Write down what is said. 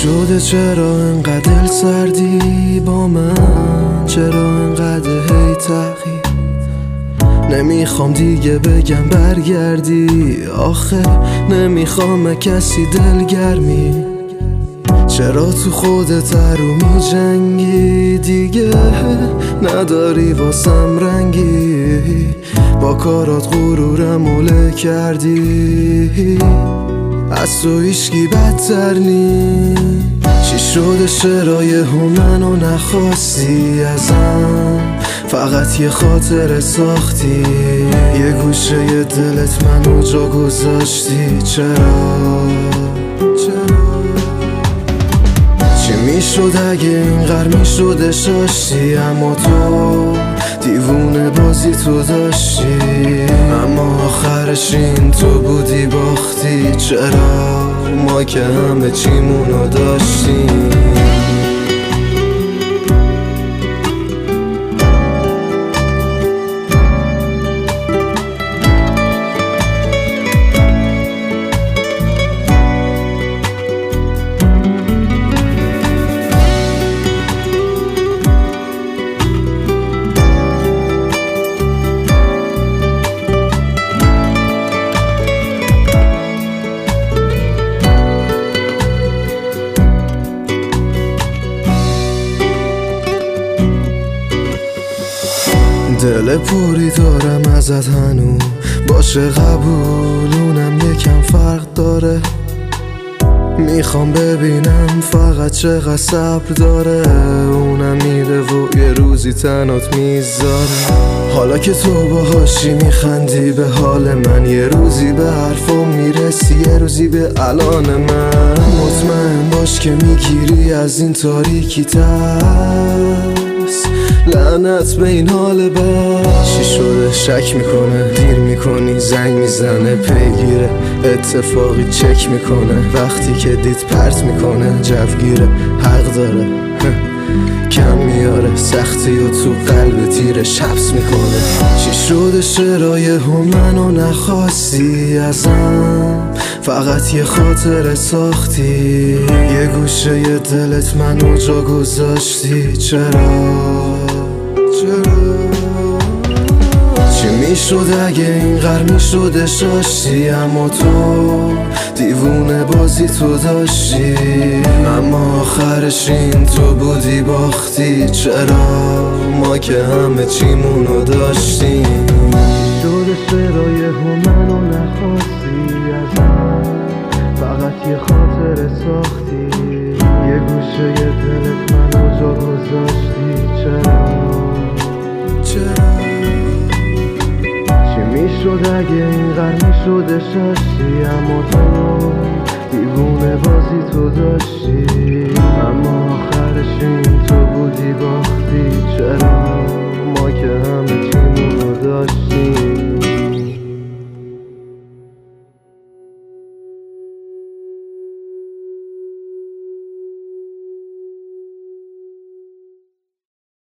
شده چرا انقدر دل سردی با من؟ چرا انقدر هی تغییر؟ نمیخوام دیگه بگم برگردی، آخه نمیخوام کسی دلگرمی. چرا تو خودت رو می جنگی؟ دیگه نداری واسم رنگی، با کارات غرورم اوله کردی. از تو هیچکی بدتر نی. چی شده چرا یهو منو نخواستی ازم؟ فقط یه خاطر ساختی، یه گوشه دلت منو جا گذاشتی. چرا؟ چی میشد اگه اینقدر میشد شاشتی؟ اما تو دیوونه بازی تو داشتی، اما آخرش این تو بودی باختی. چرا؟ ما که همه چیمونو داشتیم. دل پوری دارم ازت هنو، باشه قبول، اونم یکم فرق داره. میخوام ببینم فقط چقدر صبر داره، اونم میره و یه روزی تنات میذاره. حالا که تو باهاشی میخندی به حال من، یه روزی به حرفم میرسی، یه روزی به الان من. مطمئن باش که میگیری از این تاریکی ترس، لعنت به این حال بد. چی شده شک میکنه، دیر میکنی، زنگ میزنه، پیگیره، اتفاقی چک میکنه، وقتی که دید پرت میکنه، جوگیره، حق داره، کم میاره سختی و تو قلب تیرش حبس میکنه. چی شده چرا یهو منو نخواستی ازم؟ فقط یه خاطر ساختی، یه گوشه ی دلت منو جا گذاشتی. چرا؟ چی میشد اگه اینقدر میشد شاشتی؟ اما تو دیوونه بازی تو داشتی، اما آخرش این تو بودی باختی. چرا؟ ما که همه چیمونو داشتیم. شده چرا یهو منو نخواستی ازم؟ فقط یه خاطر ساختی، یه گوشه ی دلت منو جا گذاشتی. چرا؟ چی میشد اگه اینقدر میشد شاشتی؟ اما تو دیوونه بازی تو داشتی، اما آخرش این تو بودی باختی. چرا؟ ما که هم